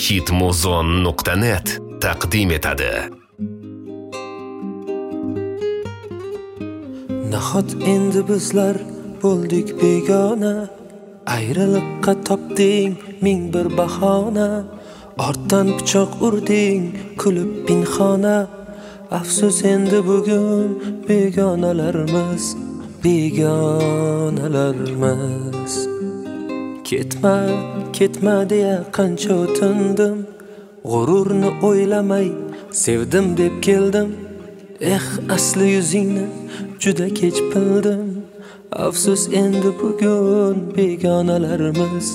hitmuzon.net taqdim etadi. Nahot endi bizlar bo'ldik begona, ayriliqqa topding ming bir bahona, ortdan pichoq urding kulib pinhona. Afsus endi bugun begonalarimiz, begonalarimiz. Ketma, ketma deya qancha o'tindim, g'ururni o'ylamay sevdim deb keldim. Asli yuzingni juda kech bildim. Afsus endi bugun begonalarimiz,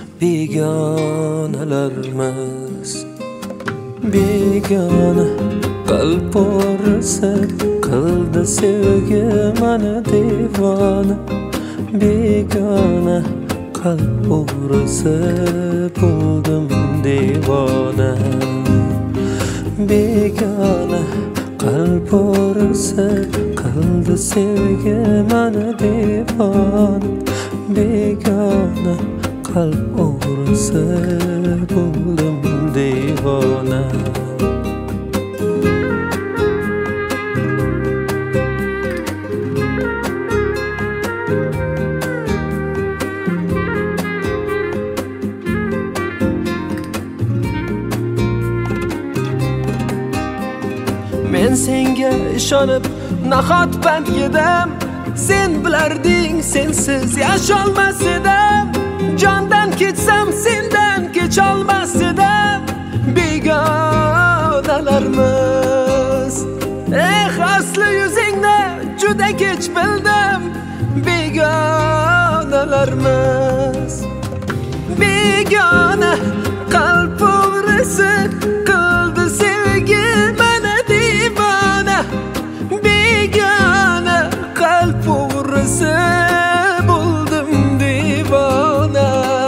begonalarimiz. Begona qalb o'risi qildi sevgi mani devona. Begona qalb o'risi bo'ldim devona. Begona qalb o'risi qildi sevgi mani devona. Begona qalb o'risi bo'ldim devona. Men senga ishonib nahot pand yedim, sen bilarding sensiz yasholmas edim. Jondan ketsam sendan kecholmas edim. Begonalarimiz, asli yuzingni juda kech bildim. Begonalarimiz. Begona qalb o'g'risi qildi sevgi mani devona. Begona qalb o'g'risi bo'ldim devona.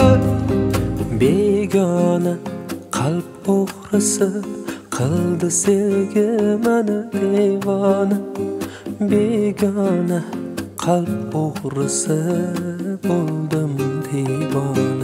Begona qalb o'g'risi qildi sevgi mani devona. Begona qalb o'g'risi bo'ldim devona.